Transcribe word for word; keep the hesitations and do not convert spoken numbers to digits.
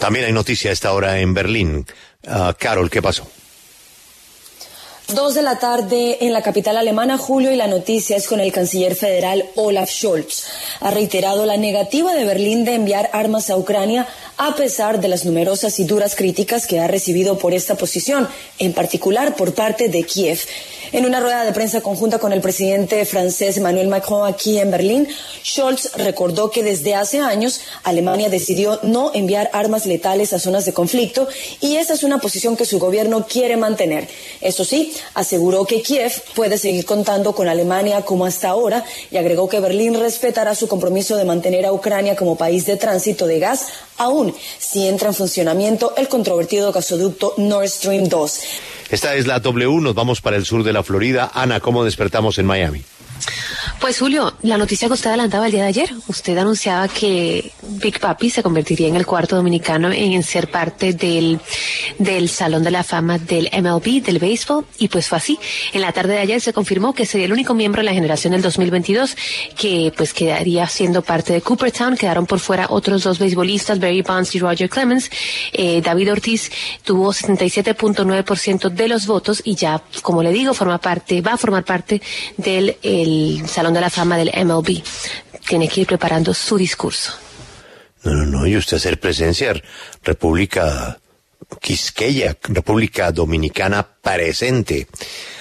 También hay noticia a esta hora en Berlín. Uh, Carol, ¿qué pasó? Dos de la tarde en la capital alemana, Julio, y la noticia es con el canciller federal Olaf Scholz. Ha reiterado la negativa de Berlín de enviar armas a Ucrania a pesar de las numerosas y duras críticas que ha recibido por esta posición, en particular por parte de Kiev. En una rueda de prensa conjunta con el presidente francés Emmanuel Macron aquí en Berlín, Scholz recordó que desde hace años Alemania decidió no enviar armas letales a zonas de conflicto y esa es una posición que su gobierno quiere mantener. Eso sí, aseguró que Kiev puede seguir contando con Alemania como hasta ahora y agregó que Berlín respetará su compromiso de mantener a Ucrania como país de tránsito de gas, aún si entra en funcionamiento el controvertido gasoducto Nord Stream dos. Esta es la W, nos vamos para el sur de la Florida. Ana, ¿cómo despertamos en Miami? Pues Julio, la noticia que usted adelantaba el día de ayer, usted anunciaba que Big Papi se convertiría en el cuarto dominicano en ser parte del, del Salón de la Fama del M L B, del béisbol, y pues fue así. En la tarde de ayer se confirmó que sería el único miembro de la generación del dos mil veintidós que pues quedaría siendo parte de Cooperstown. Quedaron por fuera otros dos beisbolistas, Barry Bonds y Roger Clemens. Eh, David Ortiz tuvo sesenta y siete punto nueve por ciento de los votos y ya, como le digo, forma parte, va a formar parte del el Salón de la Fama del M L B. Tiene que ir preparando su discurso. No, no, no, y usted hacer presencia, República Quisqueya, República Dominicana presente.